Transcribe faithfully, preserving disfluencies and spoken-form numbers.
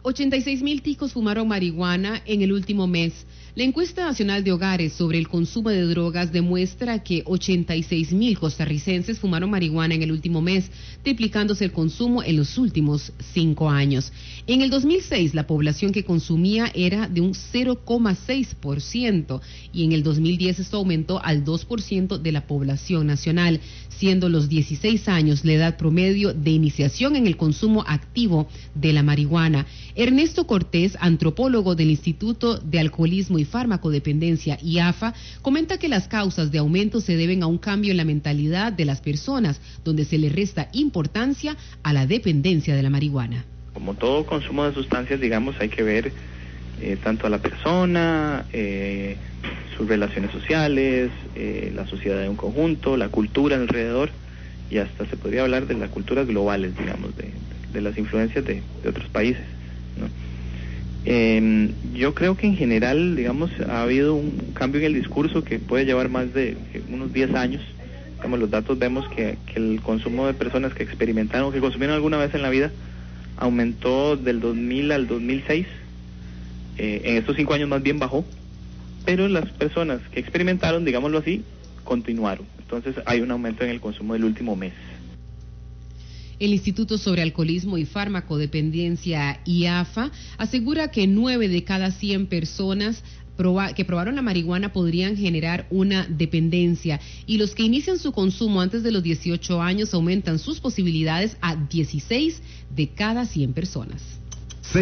ochenta y seis mil ticos fumaron marihuana en el último mes. La encuesta nacional de hogares sobre el consumo de drogas demuestra que ochenta y seis mil costarricenses fumaron marihuana en el último mes, triplicándose el consumo en los últimos cinco años. En el dos mil seis, la población que consumía era de un cero coma seis por ciento y en el dos mil diez esto aumentó al dos por ciento de la población nacional, siendo los dieciséis años la edad promedio de iniciación en el consumo activo de la marihuana. Ernesto Cortés, antropólogo del Instituto de Alcoholismo y Farmacodependencia I A F A, comenta que las causas de aumento se deben a un cambio en la mentalidad de las personas, donde se le resta importancia a la dependencia de la marihuana. Como todo consumo de sustancias, digamos, hay que ver eh, tanto a la persona, eh, sus relaciones sociales, eh, la sociedad en un conjunto, la cultura alrededor, y hasta se podría hablar de las culturas globales, digamos, de, de las influencias de, de otros países, ¿no? Eh, yo creo que en general, digamos, ha habido un cambio en el discurso que puede llevar más de unos diez años. Digamos, los datos vemos que, que el consumo de personas que experimentaron, que consumieron alguna vez en la vida, aumentó del dos mil al dos mil seis. Eh, en estos cinco años más bien bajó, pero las personas que experimentaron, digámoslo así, continuaron. Entonces hay un aumento en el consumo del último mes. El Instituto sobre Alcoholismo y Farmacodependencia I A F A asegura que nueve de cada cien personas proba- que probaron la marihuana podrían generar una dependencia, y los que inician su consumo antes de los dieciocho años aumentan sus posibilidades a dieciséis de cada cien personas.